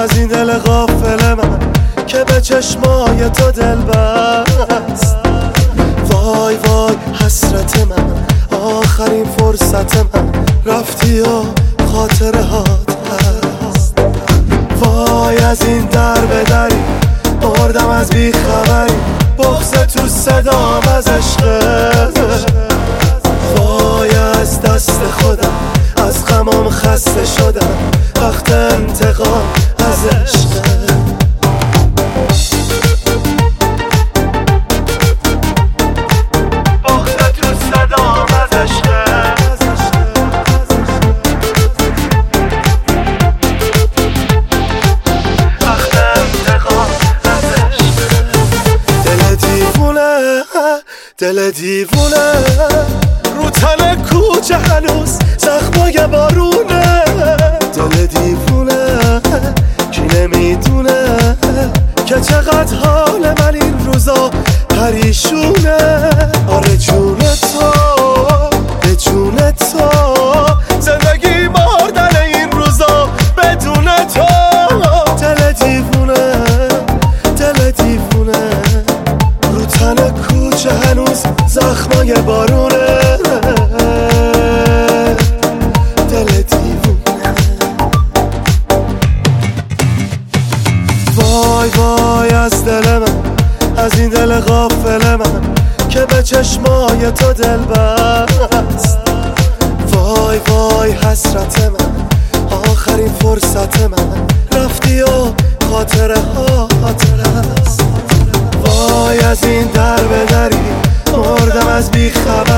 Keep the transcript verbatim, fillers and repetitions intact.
از این دل غافل من که به چشمای تو دل بست. وای وای حسرت من، آخرین فرصت من، رفتی و خاطره هات هست. وای از این در به دری مردم از بیخبری، بغض تو صدام از عشقت. وای از دست خودم، از غمام خسته شدم، وقت انتقام از عشقت. دل دیوونه رو تن کوچه هنوز زخمای بارونه. دل دیوونه کی نمیدونه که چقدر حال من این روزا پریشونه. آره جون تو به جون تو، زندگی مردن این روزا بدون تو. دل دیوونه دل دیوونه رو تن کوچه هنوز زخمای بارونه. دل دیوونه. وای وای از دل من، از این دل غافل من که به چشمای تو دل بست. وای وای حسرت من، آخرین فرصت من، رفتی و خاطره ها خاطره است. وای از این در به دری مردم از بیخبر